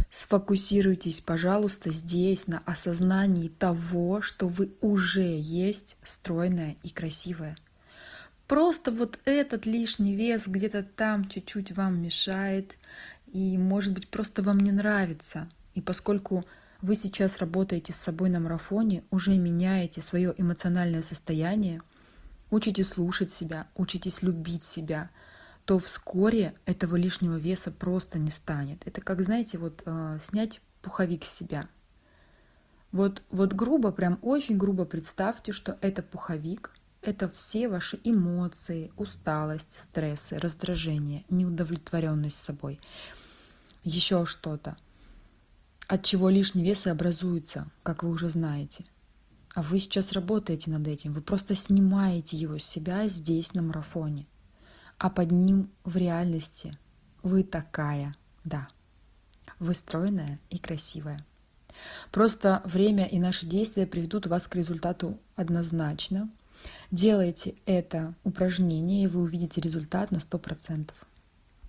Сфокусируйтесь, пожалуйста, здесь на осознании того, что вы уже есть стройная и красивая. Просто вот этот лишний вес где-то там чуть-чуть вам мешает, и, может быть, просто вам не нравится. И поскольку вы сейчас работаете с собой на марафоне, уже меняете свое эмоциональное состояние, учитесь слушать себя, учитесь любить себя, то вскоре этого лишнего веса просто не станет. Это как, знаете, вот снять пуховик с себя. Вот грубо, прям очень грубо представьте, что это пуховик, это все ваши эмоции, усталость, стрессы, раздражение, неудовлетворенность собой, еще что-то, от чего лишний вес и образуется, как вы уже знаете. А вы сейчас работаете над этим, вы просто снимаете его с себя здесь на марафоне. А под ним в реальности вы такая, да, вы стройная и красивая. Просто время и наши действия приведут вас к результату однозначно. Делайте это упражнение, и вы увидите результат на 100%.